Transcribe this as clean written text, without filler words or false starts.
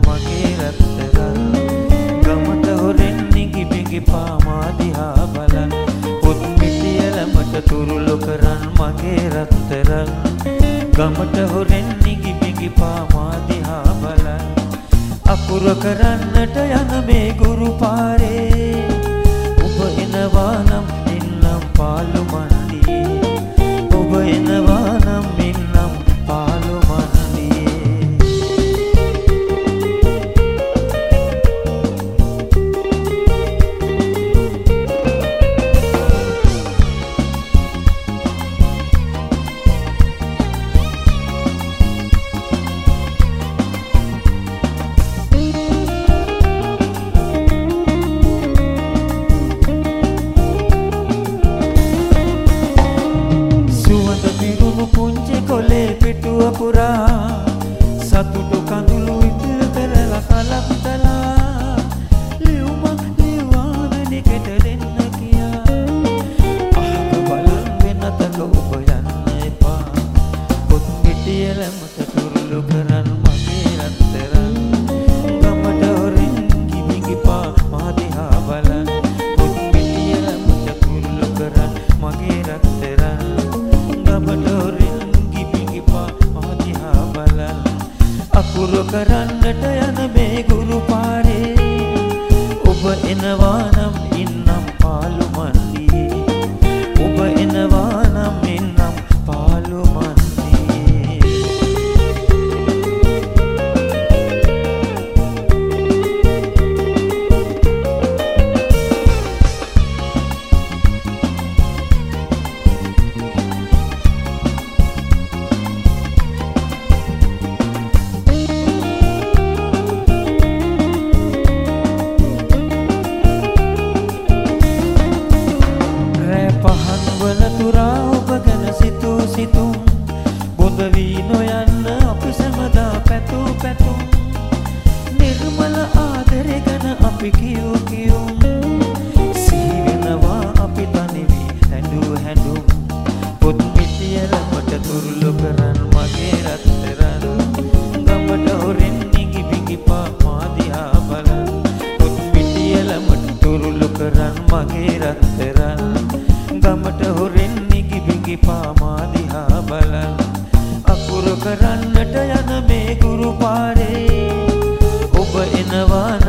මගේ රත්තරන් ගමට හොරෙන් නිගි බිගි පාමා දිහා බලන් පොත් මිටිය ළමට තුරුළු කරන් මගේ රත්තරන් ගමට හොරෙන් නිගි බිගි පාමා දිහා බලන් අකුර කරන්නට යන මේ ගුරු පාරේ ඔබ එනවා නම් ඉන්නම් පාළු මණ්ඩියේ ඔබ එනවා නම් ඉන්නම් පාළු මණ්ඩියේ කොලේ පිටුව පුරා සතුටු කඳුළු ඉතිල් කරලා කලම්තලා ලියුමක් ලියවාගෙන කෙට දෙන්න කියා අහක බලන් වෙනතක ඔබ යන්න එපා පොත් පිටිය ළමට තුරුළු කරන් මගේ රත්තරන් ගමට හොරෙන් කිවිගි පා මා දිහා බලන් පොත් පිටිය ළමට තුරුළු කරන් මගේ රත්තරන් ගමට හොරෙන් අකුර කරන්නට යන මේ ගුරු පාරේ ඔබ එනවා නම් ඉන්නම් පාළු මණ්ඩියේ ඔබ එනවා නම් ඉන්නම් පාළු මණ්ඩියේ තුරා ඔබ ගැන සිතූ සිතුම් බොඳ වී නොයන්න අපි සැමදා පැතූ පැතුම් නිර්මල ආදරය ගැන අපි කියූ කියුම් සිහි වෙනවා අපි තනි වී හැඬූ හැඬුම් පොත් පිටිය ළමට තුරුළු කරන් මගේ රත්තරන් ගමට හොරෙන් නිගි බිගි පා මා දිහා බලන් පොත් පිටිය ළමට තුරුළු කරන් මගේ රත්තරන් ගමට හොරෙන් නිගි බිගි පාමා දිහා බලන් අකුර කරන්නට යන මේ ගුරු පාරේ ඔබ එනවා